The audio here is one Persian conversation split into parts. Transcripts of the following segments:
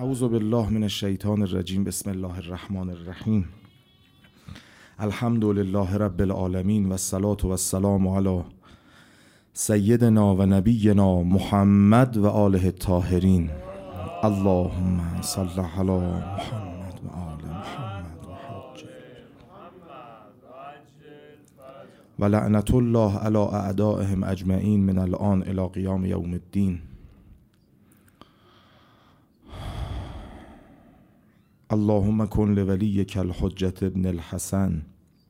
اعوذ بالله من الشیطان الرجیم. بسم الله الرحمن الرحیم. الحمد لله رب العالمین و الصلاة و السلام علی سیدنا و نبینا محمد و آله الطاهرین. اللهم صل علی محمد و آل محمد و حج و لعنت الله علی اعدائهم اجمعین من الان الی قیام یوم الدین. اللهم کن لولیک الحجة ابن الحسن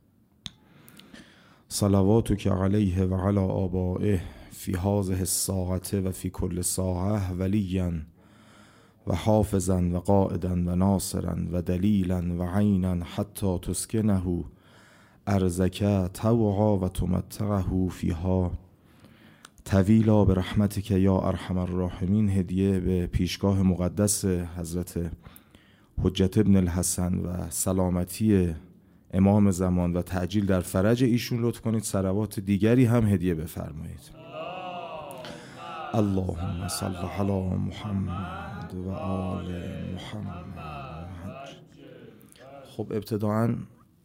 صلواتک علیه و علی آبائه فی هذه الساعة و فی کل ساعة ولیا و حافظا و قائدا و ناصرا و دلیلا و عینا حتی تسکنه ارضک طوعا و تمتعه فیها طویلا برحمتک یا ارحم الراحمین. هدیه به پیشگاه مقدس حضرت حجت ابن الحسن و سلامتی امام زمان و تعجیل در فرج ایشون لطف کنید صلوات دیگری هم هدیه بفرمایید. اللهم صل علی محمد و آل محمد. خب ابتداً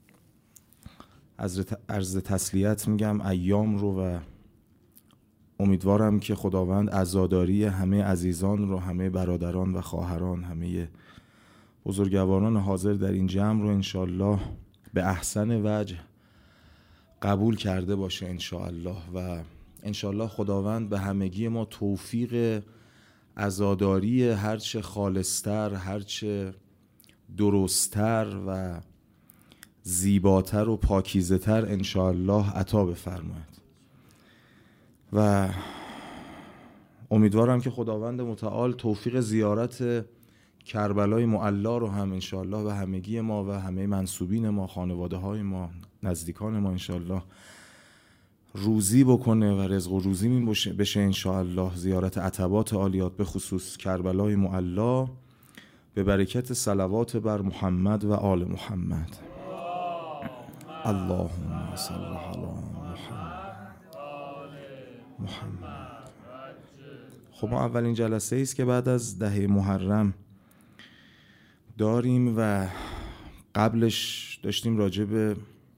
عرض تسلیت میگم ایام رو و امیدوارم که خداوند عزاداری همه عزیزان رو، همه برادران و خواهران، همه بزرگواران حاضر در این جمع رو انشالله به احسن وجه قبول کرده باشه انشالله و انشالله خداوند به همگی ما توفیق عزاداری هرچه خالصتر، هرچه درستتر و زیباتر و پاکیزه‌تر انشالله عطا بفرماید و امیدوارم که خداوند متعال توفیق زیارت کربلای معلا رو هم انشالله و همگی ما و همه منسوبین ما، خانواده های ما، نزدیکان ما انشالله روزی بکنه و رزق و روزی بشه انشالله. زیارت عتبات عالیات به خصوص کربلای معلا به برکت صلوات بر محمد و آل محمد. اللهم صل علی محمد. خب ما اولین جلسه ایست که بعد از دهه محرم داریم و قبلش داشتیم راجع به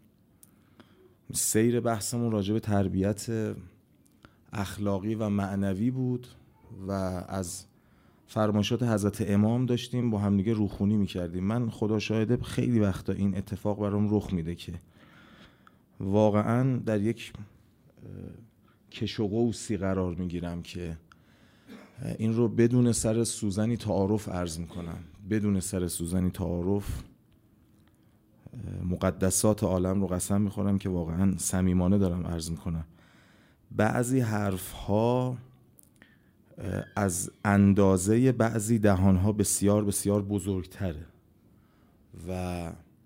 سیر بحثمون راجع به تربیت اخلاقی و معنوی بود و از فرمایشات حضرت امام داشتیم با همدیگه روخونی میکردیم. من خدا شاهده خیلی وقتا این اتفاق برام رخ میده که واقعا در یک کش و قوسی قرار میگیرم که این رو بدون سر سوزنی تعارف عرض میکنم، بدون سر سوزنی تعارف مقدسات عالم رو قسم میخورم که واقعا صمیمانه دارم عرض میکنم. بعضی حرف ها از اندازه بعضی دهان ها بسیار بسیار بزرگتره و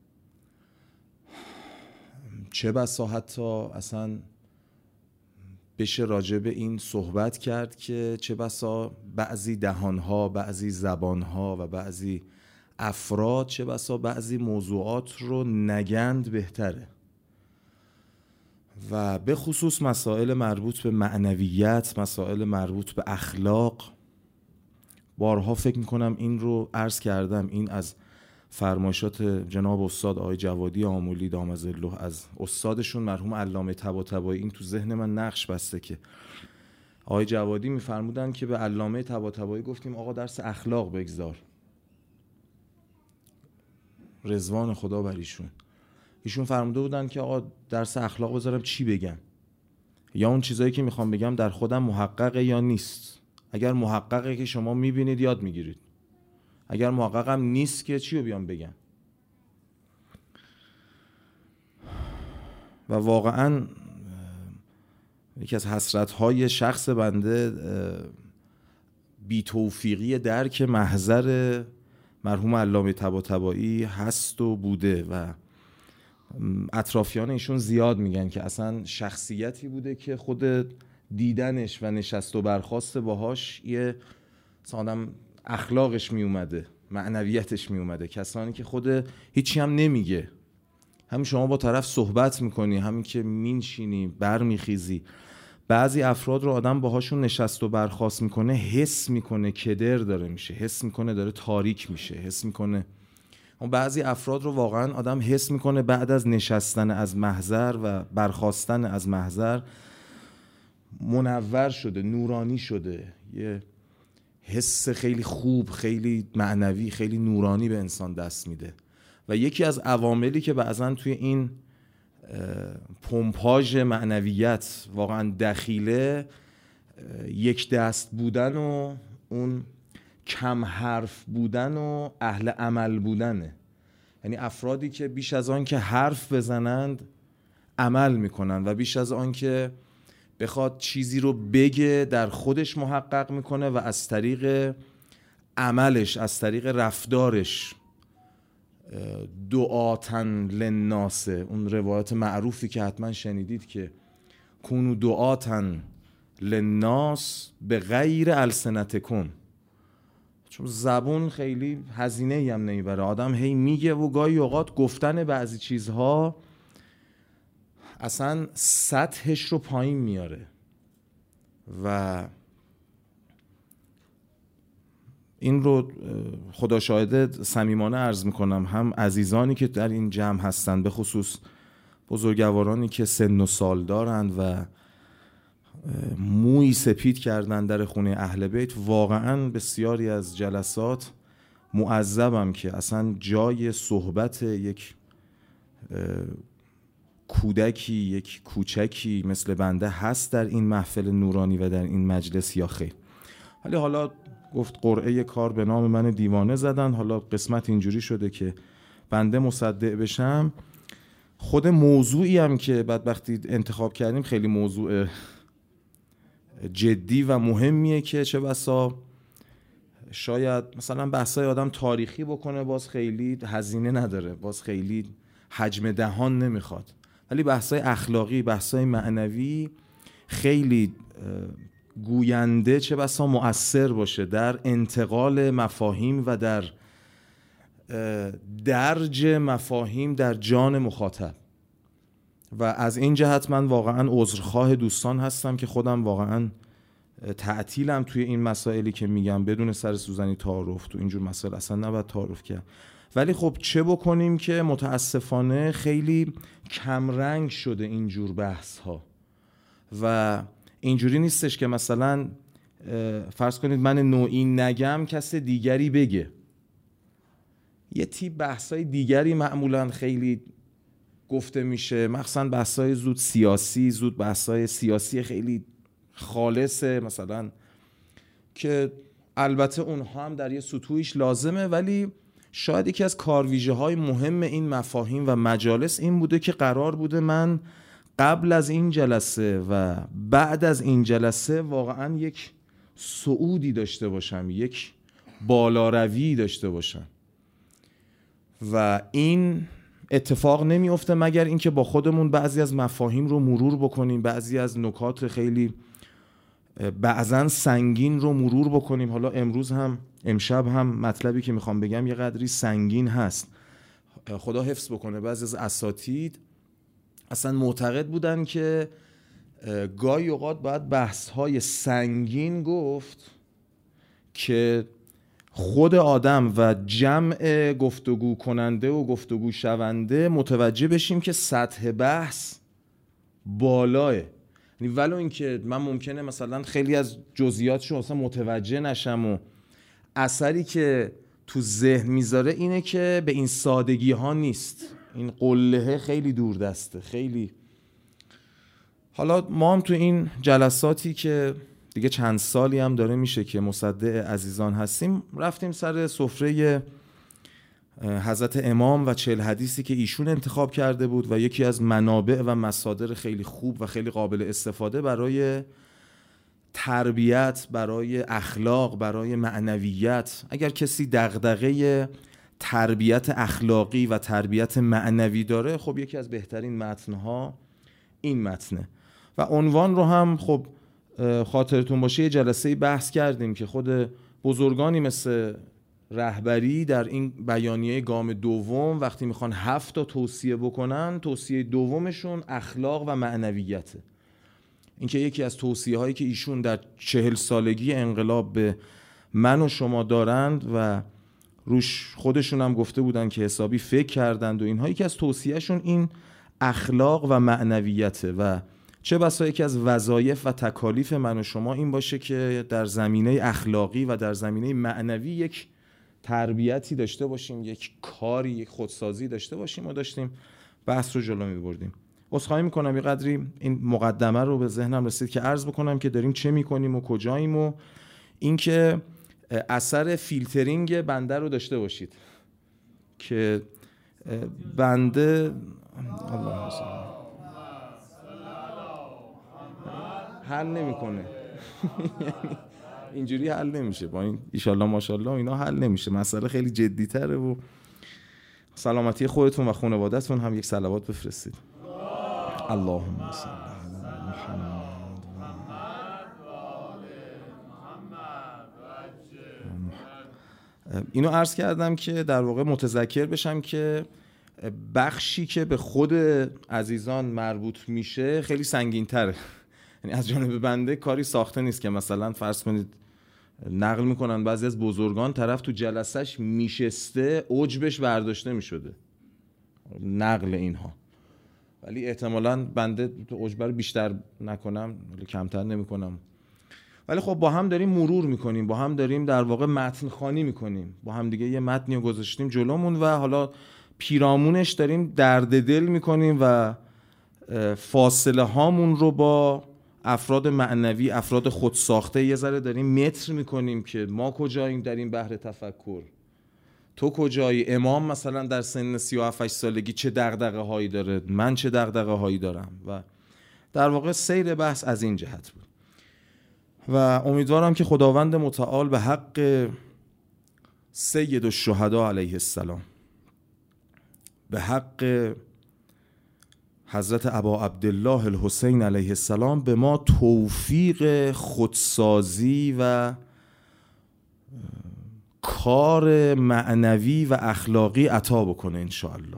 چه بسا حتی اصلا بشه راجع به این صحبت کرد که چه بسا بعضی دهانها، بعضی زبانها و بعضی افراد چه بسا بعضی موضوعات رو نگند بهتره و به خصوص مسائل مربوط به معنویت، مسائل مربوط به اخلاق. بارها فکر میکنم این رو عرض کردم، این از فرمایشات جناب استاد آقای جوادی آملی دام ظله از استادشون مرحوم علامه طباطبایی این تو ذهن من نقش بسته که آقای جوادی میفرمودن که به علامه طباطبایی گفتیم آقا درس اخلاق بگذار، رضوان خدا بر ایشون فرموده بودن که آقا درس اخلاق بذارم چی بگم، یا اون چیزایی که میخوام بگم در خودم محققه یا نیست. اگر محققه که شما میبینید یاد میگیرید، اگر محققم نیست که چی رو بیام بگم. و واقعا یکی از حسرت‌های شخص بنده بی‌توفیقی درک محضر مرحوم علامه طباطبایی هست و بوده و اطرافیان ایشون زیاد میگن که اصلا شخصیتی بوده که خود دیدنش و نشست و برخاست باهاش یه آدم اخلاقش می اومده، معنویتش می اومده. کسانی که خود هیچی هم نمیگه، همین شما با طرف صحبت میکنی، همین که مینشینی برمیخیزی بعضی افراد رو آدم باهاشون نشست و برخاست میکنه، حس میکنه کدر داره میشه، حس میکنه داره تاریک میشه، حس میکنه. اون بعضی افراد رو واقعا آدم حس میکنه بعد از نشستن از محضر و برخاستن از محضر منور شده، نورانی شده، یه حس خیلی خوب، خیلی معنوی، خیلی نورانی به انسان دست میده. و یکی از عواملی که بعضن توی این پمپاژ معنویت واقعا دخیله، یک دست بودن و اون کم حرف بودن و اهل عمل بودنه. یعنی افرادی که بیش از آن که حرف بزنند عمل میکنن و بیش از آن که بخواد چیزی رو بگه در خودش محقق میکنه و از طریق عملش، از طریق رفتارش دعاتن للناس، اون روایت معروفی که حتما شنیدید که کونو دعاتن للناس به غیر السنتکم، چون زبون خیلی هزینه‌ای هم نمیبره. آدم هی میگه و گاهی اوقات گفتن بعضی چیزها اصلا سطحش رو پایین میاره. و این رو خدا شاهده صمیمانه عرض میکنم، هم عزیزانی که در این جمع هستند، به خصوص بزرگوارانی که سن و سال دارند و موی سپید کردن در خونه اهل بیت، واقعا بسیاری از جلسات معذبم که اصلا جای صحبت یک کودکی، یک کوچکی مثل بنده هست در این محفل نورانی و در این مجلس یا خیر. ولی حالا گفت قرعه کار به نام من دیوانه زدن، حالا قسمت اینجوری شده که بنده مصدق بشم. خود موضوعی هم که بدبختی انتخاب کردیم خیلی موضوع جدی و مهمیه که چه بسا شاید مثلا بحثای آدم تاریخی بکنه باز خیلی هزینه نداره، باز خیلی حجم دهان نمیخواد، ولی بحثای اخلاقی، بحثای معنوی خیلی گوینده چه بسا مؤثر باشه در انتقال مفاهیم و در درج مفاهیم در جان مخاطب. و از این جهت من واقعا عذرخواه دوستان هستم که خودم واقعا تعطیلم توی این مسائلی که میگم، بدون سر سوزنی تعارف تو اینجور مسائل اصلا نباید تعارف کرد. ولی خب چه بکنیم که متاسفانه خیلی کمرنگ شده اینجور بحث ها و اینجوری نیستش که مثلا فرض کنید من نوعی نگم کس دیگری بگه. یه تیپ بحثای دیگری معمولا خیلی گفته میشه، مخصوصا بحثای زود سیاسی، زود بحثای سیاسی خیلی خالصه مثلا، که البته اونها هم در یه سطوحش لازمه، ولی شاید یکی از کارویژه های مهم این مفاهیم و مجالس این بوده که قرار بوده من قبل از این جلسه و بعد از این جلسه واقعا یک صعودی داشته باشم، یک بالاروی داشته باشم و این اتفاق نمیفته مگر اینکه با خودمون بعضی از مفاهیم رو مرور بکنیم، بعضی از نکات خیلی بعضن سنگین رو مرور بکنیم. حالا امروز هم امشب هم مطلبی که میخوام بگم یه قدری سنگین هست. خدا حفظ بکنه بعضی از اساتید اصلا معتقد بودن که گاهی اوقات باید بحث‌های سنگین گفت که خود آدم و جمع گفتگو کننده و گفتگو شونده متوجه بشیم که سطح بحث بالاه. یعنی ولو اینکه من ممکنه مثلا خیلی از جزئیاتشو اصلا متوجه نشم و اثری که تو ذهن میذاره اینه که به این سادگی ها نیست، این قله خیلی دور دسته، خیلی. حالا ما هم تو این جلساتی که دیگه چند سالی هم داره میشه که مصدق عزیزان هستیم، رفتیم سر سفره حضرت امام و 40 حدیثی که ایشون انتخاب کرده بود و یکی از منابع و مصادر خیلی خوب و خیلی قابل استفاده برای تربیت، برای اخلاق، برای معنویت. اگر کسی دغدغه تربیت اخلاقی و تربیت معنوی داره، خب یکی از بهترین متنها این متنه. و عنوان رو هم خب خاطرتون باشه یه جلسه بحث کردیم که خود بزرگانی مثل رهبری در این بیانیه گام دوم وقتی میخوان 7 تا توصیه بکنن، توصیه دومشون اخلاق و معنویته. اینکه یکی از توصیه هایی که ایشون در 40 سالگی انقلاب به من و شما دارند و روش خودشون هم گفته بودن که حسابی فکر کردند و اینها، یکی از توصیهشون این اخلاق و معنویته و چه بسا یکی از وظایف و تکالیف من و شما این باشه که در زمینه اخلاقی و در زمینه معنوی یک تربیتی داشته باشیم، یک کاری، یک خودسازی داشته باشیم و داشتیم بحث رو جلو می‌بردیم. عذرخواهی میکنم یه قدری این مقدمه رو به ذهنم رسید که عرض بکنم که داریم چه میکنیم و کجاییم و اینکه اثر فیلترینگ بنده رو داشته باشید که بنده حل نمیکنه اینجوری حل نمیشه، با این ایشالله ماشالله اینا حل نمیشه، مسئله خیلی جدی تره و سلامتی خودتون و خانواده‌تون هم یک صلوات بفرستید. اللهم صل علی محمد. اینو عرض کردم که در واقع متذکر بشم که بخشی که به خود عزیزان مربوط میشه خیلی سنگین تره، یعنی از جانب بنده کاری ساخته نیست که مثلا فرض کنید نقل میکنن بعضی از بزرگان طرف تو جلسش میشسته عجبش برداشته میشده، نقل اینها، ولی احتمالاً بنده عجبه رو بیشتر نکنم ولی کمتر نمیکنم، ولی خب با هم داریم مرور میکنیم، با هم داریم در واقع متن خوانی میکنیم، با هم دیگه یه متنی رو گذاشتیم جلومون و حالا پیرامونش داریم درد دل میکنیم و فاصله هامون رو با افراد معنوی، افراد خودساخته یه ذره داریم متر میکنیم که ما کجاییم در این بحر تفکر، تو کجایی، امام مثلا در سن 37 سالگی چه دغدغه هایی داره، من چه دغدغه هایی دارم و در واقع سیر بحث از این جهت بود و امیدوارم که خداوند متعال به حق سید الشهدا علیه السلام، به حق حضرت ابا عبدالله الحسین علیه السلام به ما توفیق خودسازی و کار معنوی و اخلاقی عطا بکنه انشاءالله.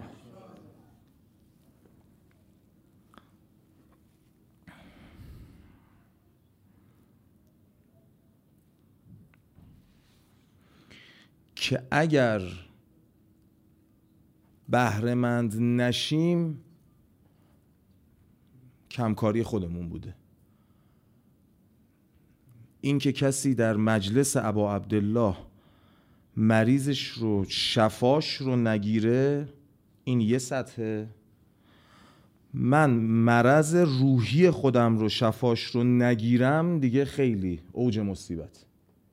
که اگر بهره‌مند نشیم کمکاری خودمون بوده. این که کسی در مجلس ابا عبدالله مریضش رو شفاش رو نگیره این یه سطحه، من مرض روحی خودم رو شفاش رو نگیرم دیگه خیلی اوج مصیبت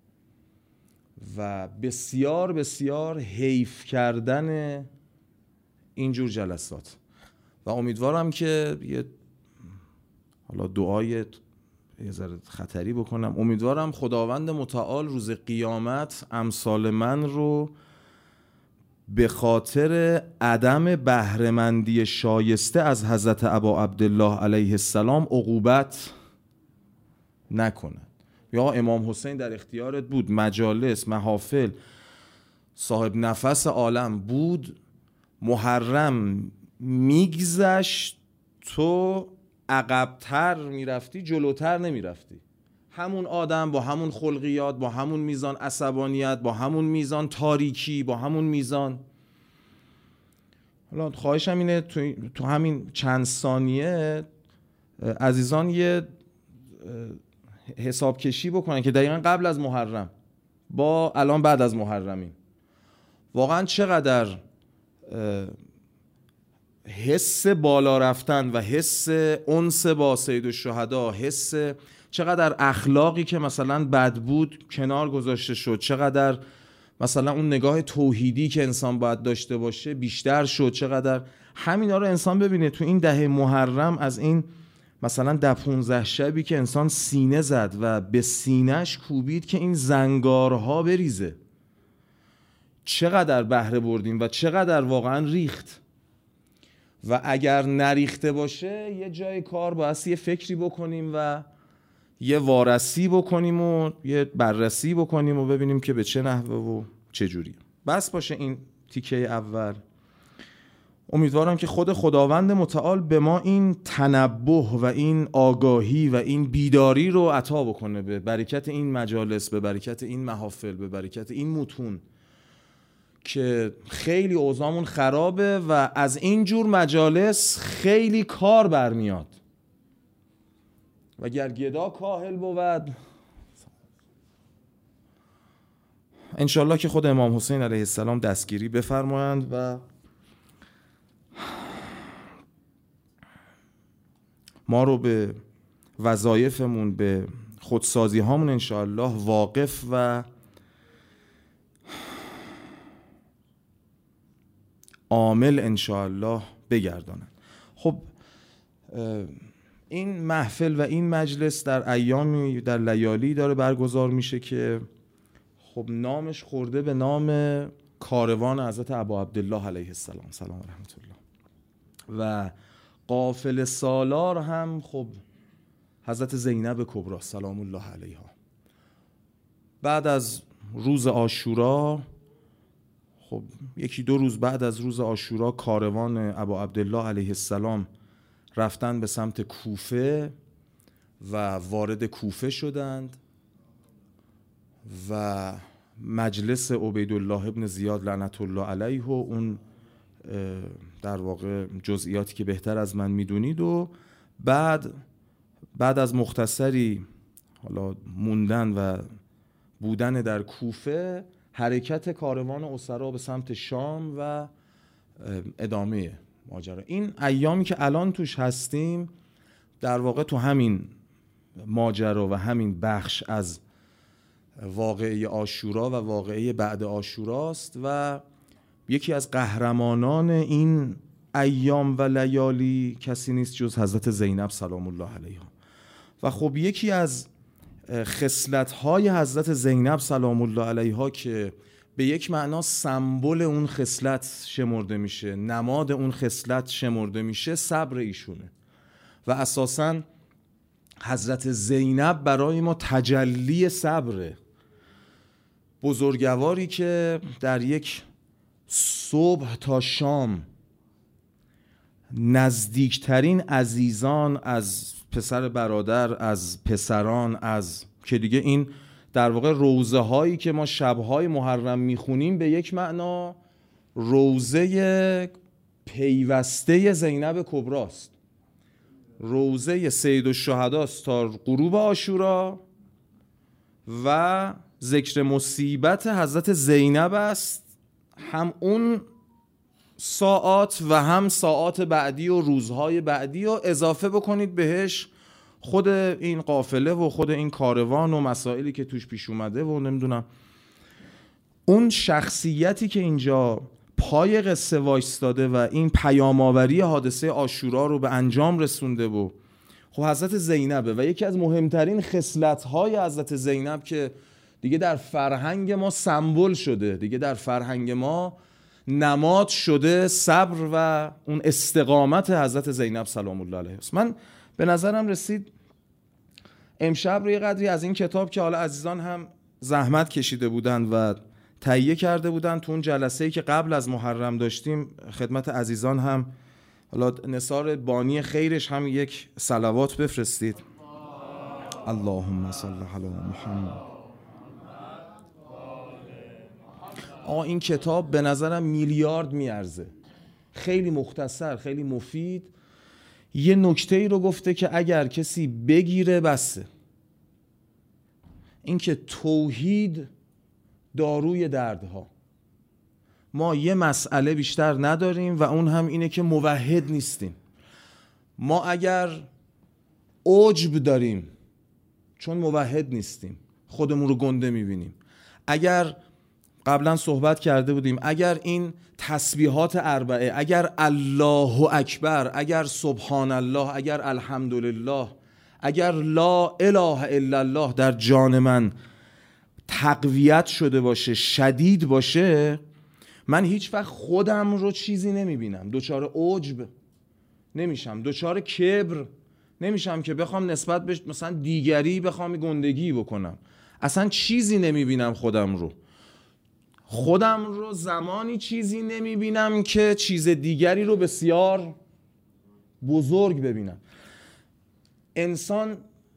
و بسیار بسیار حیف کردن اینجور جلسات و امیدوارم که یه حالا دعای یه ذره خطری بکنم، امیدوارم خداوند متعال روز قیامت امثال من رو به خاطر عدم بهره‌مندی شایسته از حضرت ابا عبدالله علیه السلام عقوبت نکند. یا امام حسین در اختیارت بود، مجالس، محافل، صاحب نفس عالم بود، محرم میگذشت تو عقب‌تر میرفتی جلوتر نمیرفتی، همون آدم با همون خلقیات، با همون میزان عصبانیت، با همون میزان تاریکی، با همون میزان. حالا خواهشم اینه تو همین چند ثانیه عزیزان یه حساب کشی بکنن که دقیقا قبل از محرم با الان بعد از محرمیم واقعا چقدر حس بالا رفتن و حس انس با سید الشهدا، حس چقدر اخلاقی که مثلا بد بود کنار گذاشته شد، چقدر مثلا اون نگاه توحیدی که انسان باید داشته باشه بیشتر شد، چقدر همینا رو انسان ببینه تو این دهه محرم از این مثلا 15 شبی که انسان سینه زد و به سینهش کوبید که این زنگارها بریزه، چقدر بهره بردیم و چقدر واقعا ریخت و اگر نریخته باشه یه جای کار باید یه فکری بکنیم و یه وارسی بکنیم و یه بررسی بکنیم و ببینیم که به چه نحوه و چه جوری. بس باشه این تیکه اول. امیدوارم که خود خداوند متعال به ما این تنبه و این آگاهی و این بیداری رو عطا بکنه، به برکت این مجالس، به برکت این محافل، به برکت این متون که خیلی اوضاعمون خرابه و از این جور مجالس خیلی کار برمیاد و گر گدا کاهل بود. انشالله که خود امام حسین علیه السلام دستگیری بفرمایند و ما رو به وظایفمون، به خودسازی هامون انشالله واقف و عامل انشالله بگردانند. خب این محفل و این مجلس در ایامی، در لیالی داره برگزار میشه که خب نامش خورده به نام کاروان حضرت ابا عبدالله علیه السلام سلام و رحمت الله و قافله سالار هم خب حضرت زینب کبری سلام الله علیها. بعد از روز عاشورا، خب یکی دو روز بعد از روز عاشورا، کاروان ابا عبدالله علیه السلام رفتن به سمت کوفه و وارد کوفه شدند و مجلس عبیدالله ابن زیاد لعنت الله علیه و اون در واقع جزئیاتی که بهتر از من میدونید و بعد از مختصری حالا موندن و بودن در کوفه، حرکت کاروان اسرا به سمت شام و ادامه ماجرا. این ایامی که الان توش هستیم در واقع تو همین ماجرا و همین بخش از واقعه عاشورا و واقعه بعد عاشوراست و یکی از قهرمانان این ایام و لیالی کسی نیست جز حضرت زینب سلام الله علیها. و خب یکی از خصلت‌های حضرت زینب سلام الله علیها که به یک معنا سمبل اون خصلت شمرده میشه، نماد اون خصلت شمرده میشه، صبر ایشونه و اساساً حضرت زینب برای ما تجلی صبره. بزرگواری که در یک صبح تا شام نزدیکترین عزیزان از پسر برادر، از پسران، از که دیگه این در واقع روزه هایی که ما شبهای محرم میخونیم به یک معنا روزه پیوسته زینب کبراست، روزه سید الشهدا تا غروب عاشورا و ذکر مصیبت حضرت زینب است، هم اون ساعات و هم ساعات بعدی و روزهای بعدی و اضافه بکنید بهش خود این قافله و خود این کاروان و مسائلی که توش پیش اومده و نمیدونم اون شخصیتی که اینجا پای قصه وایستاده و این پیام‌آوری حادثه عاشورا رو به انجام رسونده و خب حضرت زینبه و یکی از مهمترین خصلت‌های حضرت زینب که دیگه در فرهنگ ما سمبل شده، دیگه در فرهنگ ما نماد شده، صبر و اون استقامت حضرت زینب سلام الله علیها است. من به نظرم رسید امشب رو یه قدری از این کتاب که حالا عزیزان هم زحمت کشیده بودن و تهیه کرده بودن تو اون جلسه‌ای که قبل از محرم داشتیم خدمت عزیزان هم حالا نثار بانی خیرش هم یک صلوات بفرستید. اللهم صل علی محمد. این کتاب به نظرم میلیارد میارزه، خیلی مختصر، خیلی مفید. یه نکته ای رو گفته که اگر کسی بگیره بسه، این که توحید داروی دردها. ما یه مسئله بیشتر نداریم و اون هم اینه که موحد نیستیم. ما اگر عجب داریم چون موحد نیستیم، خودمون رو گنده میبینیم. اگر قبلا صحبت کرده بودیم اگر این تسبیحات اربعه، اگر الله اکبر، اگر سبحان الله، اگر الحمدلله، اگر لا اله الا الله در جان من تقویت شده باشه، شدید باشه، من هیچ وقت خودم رو چیزی نمیبینم، دچار عجب نمیشم، دچار کبر نمیشم که بخوام نسبت به مثلا دیگری بخوام گندگی بکنم، اصلا چیزی نمیبینم خودم رو. خودم رو زمانی چیزی نمیبینم که چیز دیگری رو بسیار بزرگ ببینم. انسان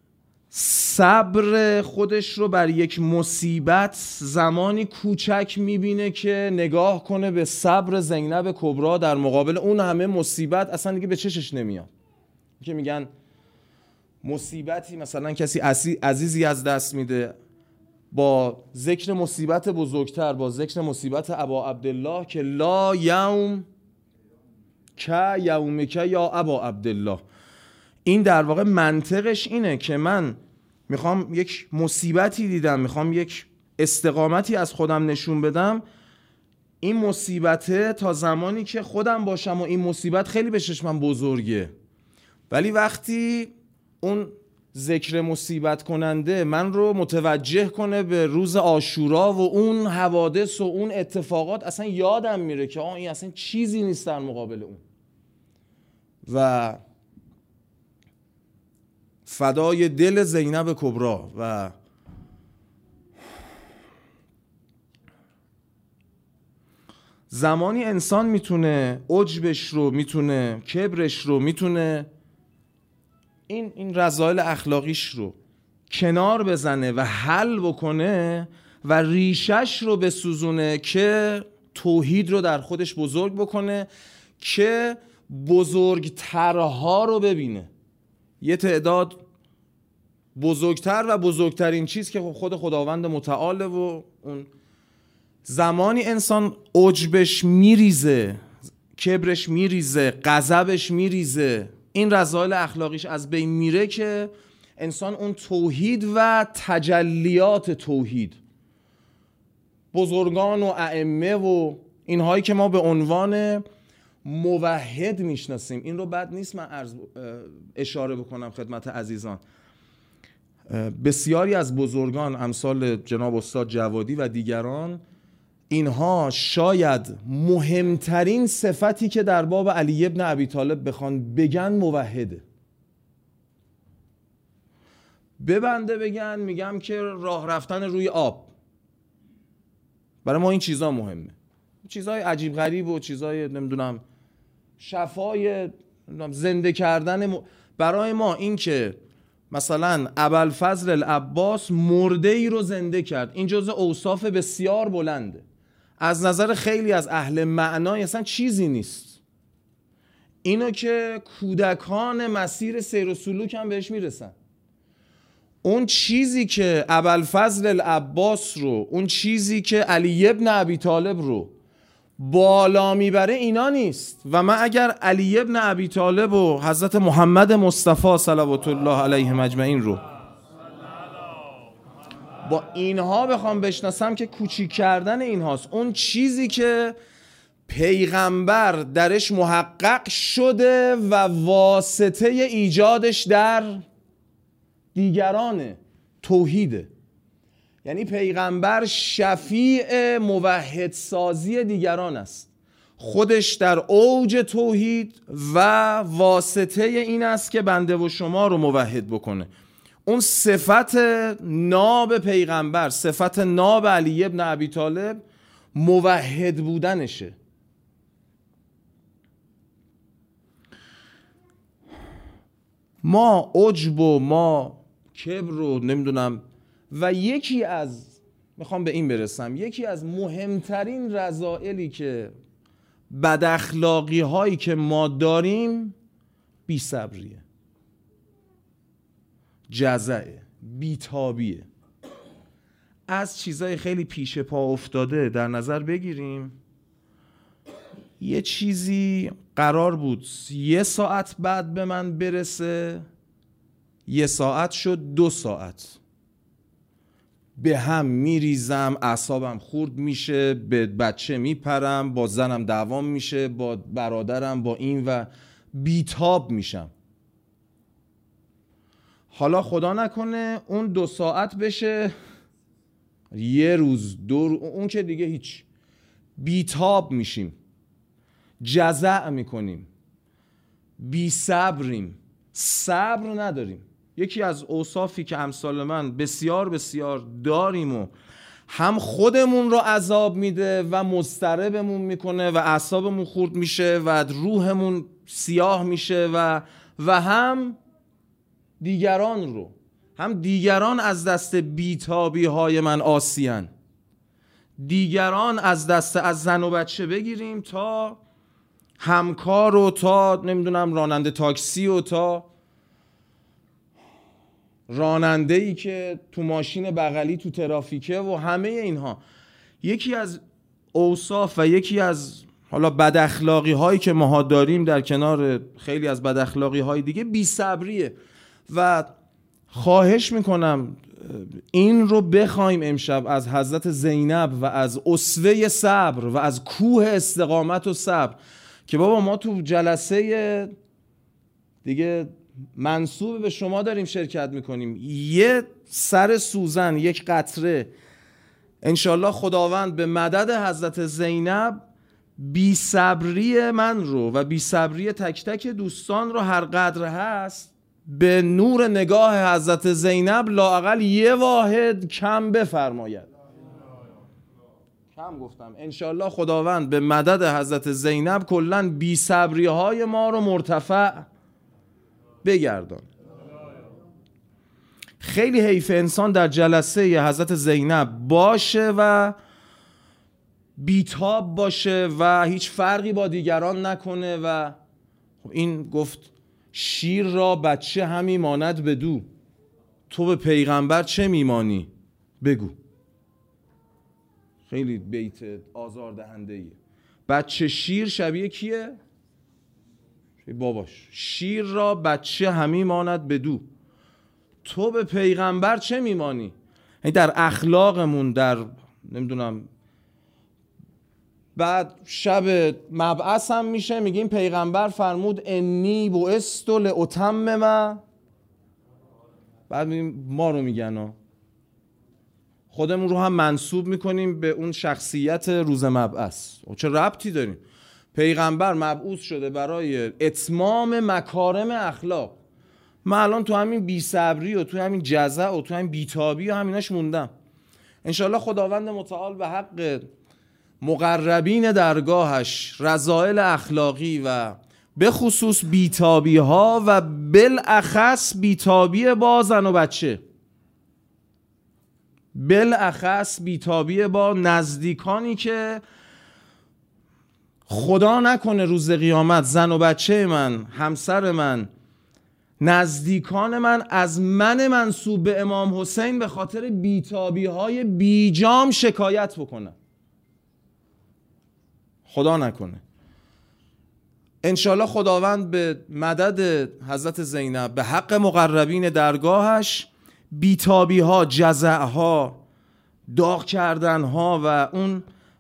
صبر خودش رو بر یک مصیبت زمانی کوچک میبینه که نگاه کنه به صبر زینب کبرا در مقابل اون همه مصیبت، اصلا دیگه به چشش نمیاد. که میگن مصیبتی مثلا کسی عزیزی از دست میده، با ذکر مصیبت بزرگتر، با ذکر مصیبت ابا عبدالله که لا یوم که یومک یا ابا عبدالله، این در واقع منطقش اینه که من میخوام یک مصیبتی دیدم، میخوام یک استقامتی از خودم نشون بدم، این مصیبته تا زمانی که خودم باشم و این مصیبت خیلی به چشمم بزرگه، ولی وقتی اون ذکر مصیبت کننده من رو متوجه کنه به روز عاشورا و اون حوادث و اون اتفاقات، اصلا یادم میره که این اصلا چیزی نیست در مقابل اون. و فدای دل زینب کبرا. و زمانی انسان میتونه عجبش رو، میتونه کبرش رو، میتونه این رذایل اخلاقیش رو کنار بزنه و حل بکنه و ریشش رو بسوزونه که توحید رو در خودش بزرگ بکنه، که بزرگترها رو ببینه. یه تعداد بزرگتر و بزرگترین چیز که خود خداوند متعاله، و اون زمانی انسان عجبش میریزه، کبرش میریزه، غضبش میریزه، این رذایل اخلاقیش از بین میره که انسان اون توحید و تجلیات توحید، بزرگان و ائمه و اینهایی که ما به عنوان موحد میشناسیم، این رو بد نیست من اشاره بکنم خدمت عزیزان. بسیاری از بزرگان امثال جناب استاد جوادی و دیگران، اینها شاید مهمترین صفتی که در باب علی ابن ابی طالب بخوان بگن موحده. ببنده بگن، میگم که راه رفتن روی آب، برای ما این چیزا مهمه، چیزای عجیب غریب و چیزای نمیدونم شفای زنده کردن برای ما این که مثلا ابوالفضل العباس مرده ای رو زنده کرد، این جزء اوصاف بسیار بلنده، از نظر خیلی از اهل معنای اصلا چیزی نیست. اینو که کودکان مسیر سیر و سلوک هم بهش میرسن. اون چیزی که ابوالفضل العباس رو، اون چیزی که علی ابن ابی طالب رو بالا میبره اینا نیست. و من اگر علی ابن ابی طالب و حضرت محمد مصطفی صلوات الله علیهم اجمعین رو با اینها بخوام بشناسم که کوچیک کردن اینهاست. اون چیزی که پیغمبر درش محقق شده و واسطه ایجادش در دیگرانه، توحیده. یعنی پیغمبر شفیع موحدسازی دیگران است، خودش در اوج توحید و واسطه این است که بنده و شما رو موحد بکنه. اون صفت ناب پیغمبر، صفت ناب علی ابن ابی طالب موحد بودنشه. ما عجب و ما کبر و نمیدونم، و یکی از میخوام به این برسم، یکی از مهمترین رذائلی که بد اخلاقی هایی که ما داریم بی‌صبریه، جزعه، بیتابیه. از چیزای خیلی پیش پا افتاده در نظر بگیریم. یه چیزی قرار بود 1 ساعت بعد به من برسه، 1 ساعت شد 2 ساعت. به هم میریزم، اعصابم خورد میشه، به بچه میپرم، با زنم دعوام میشه، با برادرم، با این، و بیتاب میشم. حالا خدا نکنه اون 2 ساعت بشه 1 روز 2، اون که دیگه هیچ. بیتاب میشیم، جزع میکنیم، بی صبریم، صبر نداریم. یکی از اوصافی که امثال من بسیار بسیار داریم و هم خودمون رو عذاب میده و مضطربمون میکنه و اعصابمون خورد میشه و روحمون سیاه میشه و هم دیگران رو، هم دیگران از دست بیتابی های من آسیان، دیگران از دست از زن و بچه بگیریم تا همکار و تا نمیدونم راننده تاکسی و تا راننده‌ای که تو ماشین بغلی تو ترافیکه و همه اینها. یکی از اوصاف و یکی از حالا بد اخلاقی هایی که ما داریم در کنار خیلی از بد اخلاقی های دیگه بی‌صبریه و خواهش میکنم این رو بخوایم امشب از حضرت زینب و از اسوه صبر و از کوه استقامت و صبر که بابا ما تو جلسه دیگه منسوب به شما داریم شرکت میکنیم، یه سر سوزن، یک قطره انشالله خداوند به مدد حضرت زینب بی صبری من رو و بی صبری تک تک دوستان رو هر قدر هست به نور نگاه حضرت زینب لااقل یه واحد کم بفرماید. کم گفتم انشالله خداوند به مدد حضرت زینب کلن بی صبری های ما رو مرتفع بگردان. خیلی حیف انسان در جلسه حضرت زینب باشه و بیتاب باشه و هیچ فرقی با دیگران نکنه و این گفت شیر را بچه همی ماند بدو، تو به پیغمبر چه میمانی بگو. خیلی بیت آزاردهنده ایه. بچه شیر شبیه کیه؟ باباش. شیر را بچه همی ماند بدو، تو به پیغمبر چه میمانی. در اخلاقمون، در نمیدونم بعد شب مبعث هم میشه میگیم پیغمبر فرمود انی بعثت لاتمم، بعد ما رو میگن خودمون رو هم منسوب میکنیم به اون شخصیت روز مبعث. چه ربطی داریم؟ پیغمبر مبعوث شده برای اتمام مکارم اخلاق. من الان تو همین بی‌صبری و تو همین جزع و تو همین بیتابی و همیناش موندم. انشالله خداوند متعال به حق مقربین درگاهش رذائل اخلاقی و به خصوص بیتابی ها و بالاخص بیتابی با زن و بچه، بالاخص بیتابی با نزدیکانی که خدا نکنه روز قیامت زن و بچه من، همسر من، نزدیکان من از من منسوب به امام حسین به خاطر بیتابی های بیجام شکایت بکنن. خدا نکنه. انشالله خداوند به مدد حضرت زینب به حق مقربین درگاهش بیتابی ها، جزع ها، داغ کردن ها و اون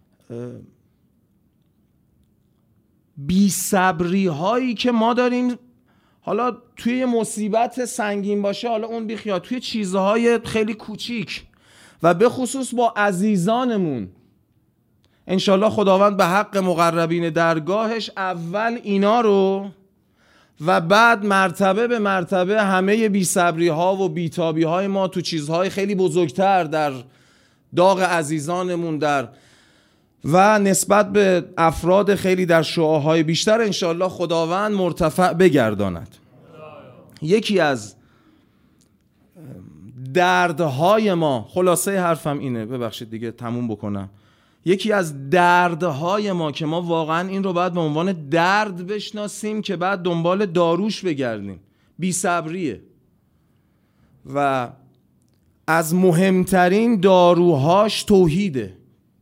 بی صبری هایی که ما داریم، حالا توی مصیبت سنگین باشه حالا اون بیخیال، توی چیزهای خیلی کوچیک و به خصوص با عزیزانمون انشالله خداوند به حق مقربین درگاهش اول اینا رو و بعد مرتبه به مرتبه همه بی صبری ها و بیتابی های ما تو چیزهای خیلی بزرگتر در داغ عزیزانمون در و نسبت به افراد خیلی در شعاهای بیشتر انشالله خداوند مرتفع بگرداند. یکی از دردهای ما، خلاصه حرفم اینه، ببخشید دیگه تموم بکنم، یکی از دردهای ما که ما واقعا این رو باید به عنوان درد بشناسیم که بعد دنبال داروش بگردیم، بی‌صبریه و از مهمترین داروهاش توحیده.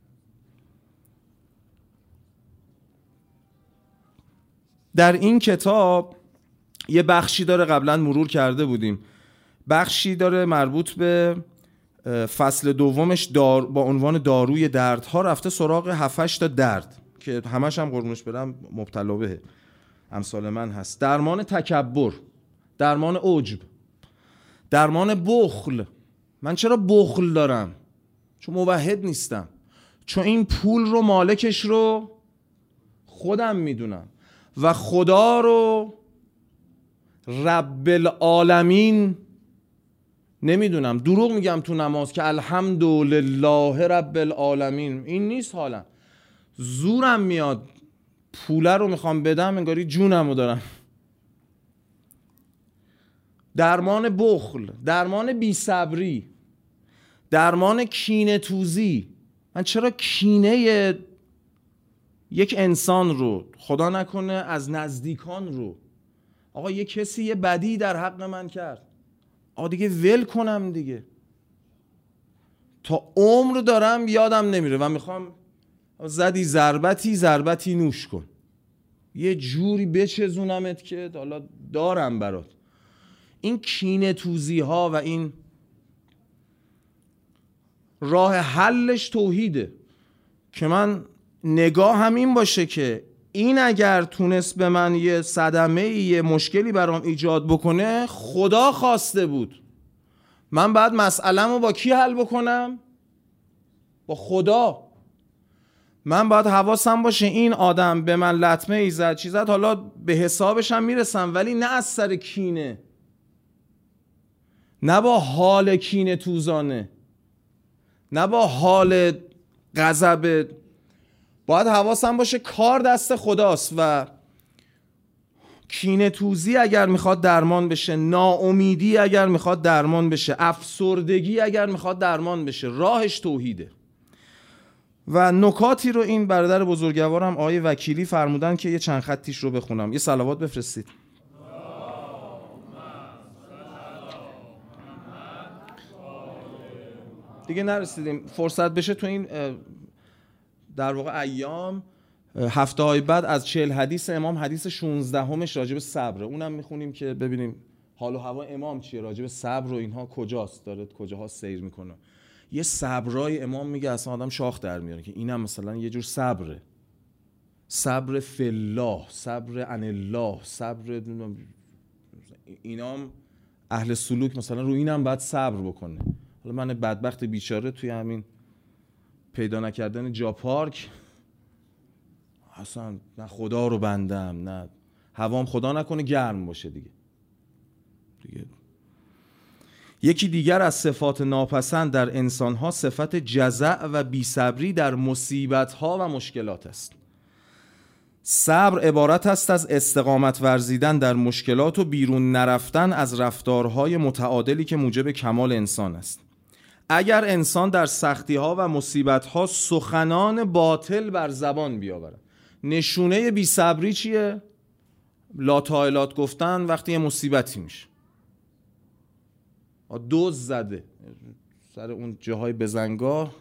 در این کتاب یه بخشی داره، قبلا مرور کرده بودیم، بخشی داره مربوط به فصل دومش با عنوان داروی دردها، رفته سراغ 7-8 تا درد که همش هم قربونش برم مبتلا به امثال من هست. درمان تکبر، درمان عجب، درمان بخل. من چرا بخل دارم؟ چون موحد نیستم، چون این پول رو مالکش رو خودم میدونم و خدا رو رب العالمین نمیدونم دروغ میگم تو نماز که الحمدلله رب العالمین، این نیست حالا. زورم میاد پوله رو میخوام بدم انگاری جونم رو دارم. درمان بخل، درمان بی‌صبری، درمان کینه توزی. من چرا کینه یک انسان رو، خدا نکنه از نزدیکان رو، آقا یه کسی یه بدی در حق من کرد، آقا دیگه ول کنم دیگه، تا عمر دارم یادم نمیره و میخوام زدی ضربتی نوش کن، یه جوری بچزونمت که حالا دارم برات. این کینه توزی ها و این راه حلش توحیده که من نگاه هم این باشه که این اگر تونست به من یه صدمه، یه مشکلی برام ایجاد بکنه، خدا خواسته بود. من بعد مسئله‌مو با کی حل بکنم؟ با خدا. من باید حواسم باشه این آدم به من لطمه ای زد، چیزات، حالا به حسابش هم میرسم، ولی نه از سر کینه، نه با حال کینه توزانه، نه با حال غضب. باید حواسم باشه کار دست خداست و کینه توزی اگر میخواد درمان بشه، ناامیدی اگر میخواد درمان بشه، افسردگی اگر میخواد درمان بشه، راهش توحیده. و نکاتی رو این برادر بزرگوارم آقای وکیلی فرمودن که یه چند خطیش رو بخونم. یه صلوات بفرستید. دیگه نرسیدیم فرصت بشه تو این در واقع ایام، هفته های بعد از 40 حدیث امام حدیث 16 راجب صبره، اونم میخونیم که ببینیم حال و هوا امام چیه راجب صبر و اینها، کجاست، داره کجاها سیر میکنه. یه صبرای امام میگه اصلا آدم شاخ در میاره که اینم مثلا یه جور صبره، صبر فی الله، صبر عن الله، صبر اینام اهل سلوک مثلا رو اینم باید صبر بکنه. حالا من بدبخت بیچاره توی همین پیدا نکردن جا پارک اصلا نه خدا رو بندم، نه هوام خدا نکنه گرم باشه دیگه. یکی دیگر از صفات ناپسند در انسانها صفت جزع و بیصبری در مصیبتها و مشکلات است. صبر عبارت است از استقامت ورزیدن در مشکلات و بیرون نرفتن از رفتارهای متعادلی که موجب کمال انسان است. اگر انسان در سختی‌ها و مصیبت‌ها سخنان باطل بر زبان بیاورد، نشونه بی‌صبری چیه؟ لاتایلات گفتن وقتی یه مصیبتی میشه. دوز زده سر اون جاهای بزنگاه،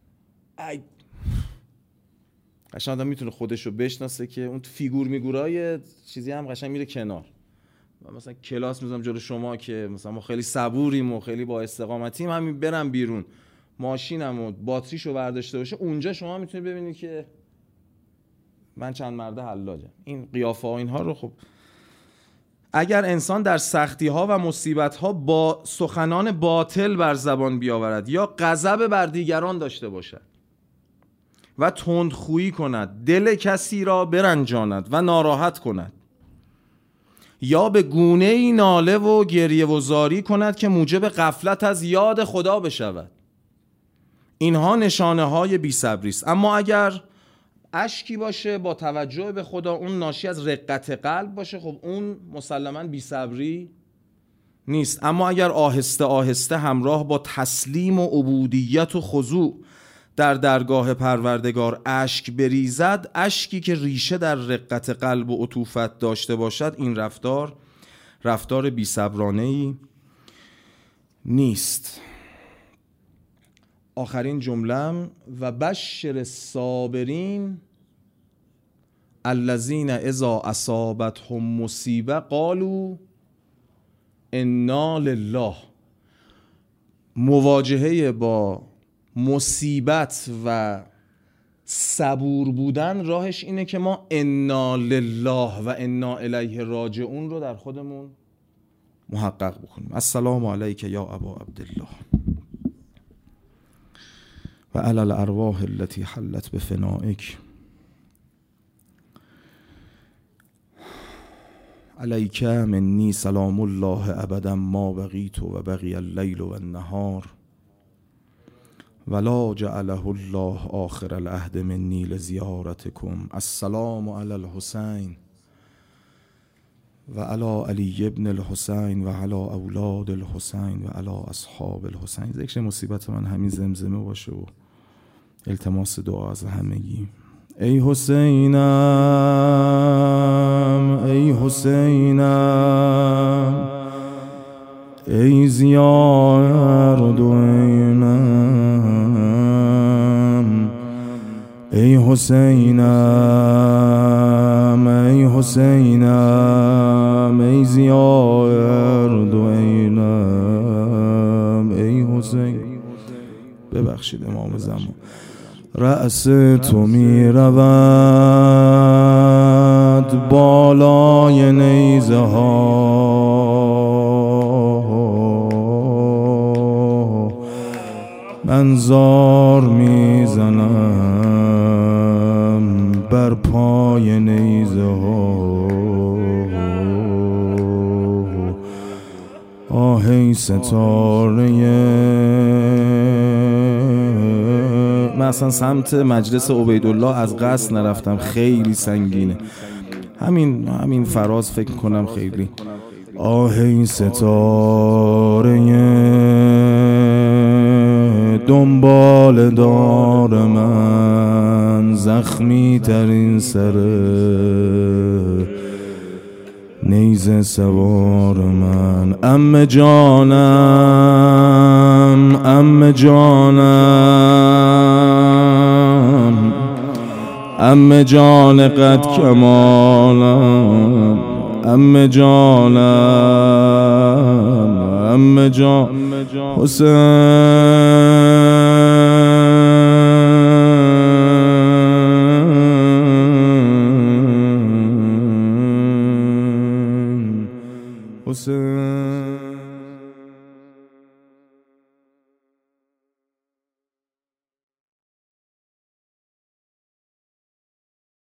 قشنگ آدم میتونه خودشو بشناسه که اون فیگور میگورای چیزی هم قشنگ میره کنار. من مثلا کلاس میذارم جلو شما که مثلا ما خیلی صبوریم و خیلی با استقامتیم، همین برم بیرون ماشینمو باتریشو برداشته باشه، اونجا شما میتونید ببینید که من چند مرده حلاجم. این قیافه ها اینها رو خب اگر انسان در سختی ها و مصیبت ها با سخنان باطل بر زبان بیاورد یا غضب بر دیگران داشته باشد و تندخویی کند، دل کسی را برنجاند و ناراحت کند، یا به گونه‌ای ناله و گریه و زاری کند که موجب غفلت از یاد خدا بشود، اینها نشانه های بی‌صبری است. اما اگر اشکی باشه با توجه به خدا، اون ناشی از رقت قلب باشه، خب اون مسلماً بی‌صبری نیست. اما اگر آهسته آهسته همراه با تسلیم و عبودیت و خضوع در درگاه پروردگار اشک بریزد، اشکی که ریشه در رقت قلب و عطوفت داشته باشد، این رفتار بی‌صبرانه‌ای نیست. آخرین جمله‌ام: و بشر الصابرین الذین اذا اصابتهم مصیبه قالوا انا لله. مواجهه با مصیبت و صبور بودن راهش اینه که ما انا لله و انا الیه راجعون رو در خودمون محقق بکنیم. السلام علیک یا ابا عبدالله و علی الارواح التي حلت بفنائک. علیک منی سلام الله ابدا ما بقیت و بقی اللیل و النهار ولا جعله الله آخر العهد منی لزیارتکم. السلام علی الحسین و علی علی ابن الحسین و علی اولاد الحسین و علی اصحاب الحسین. ذکر مصیبت من همین زمزمه باشه و التماس دعا از همگی. ای حسینم ای حسینم ای زیار دوینم ای حسینم ای حسینم ای زیار دوینم ای حسین. ببخشید امام زمان. رأس تو می رود بالای نیزه ها من زار می زنم بر پای نیزه ها. آهی ستاره من اصلا سمت مجلس عبیدالله از قصد نرفتم، خیلی سنگینه. همین فراز فکر کنم خیلی. آهی ستاره دنبال دار من زخمی ترین سر نیزه سوار من. ام جانم ام جانم ام جان قد کمالم ام جانم ام جان حسین